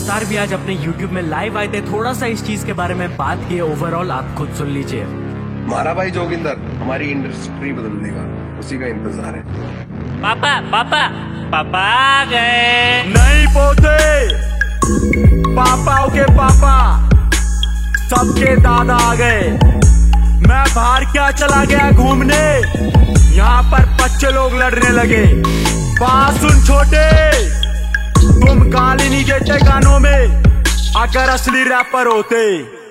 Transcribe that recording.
Rockstar भी आज अपने YouTube में लाइव आए थे, थोड़ा सा इस चीज के बारे में बात की है। ओवरऑल आप खुद सुन लीजिए। हमारा भाई जोगिंदर हमारी इंडस्ट्री बदल देगा, उसी का इंतजार है। पापा पापा पापा आ गए। नहीं पोते, पापाओं के पापा सबके दादा आ गए। मैं बाहर क्या चला गया घूमने, यहाँ पर 25 लोग लड़ने लगे। बात सुन छोटे, तुम गाली नहीं देते गानों में, अगर असली रैपर होते।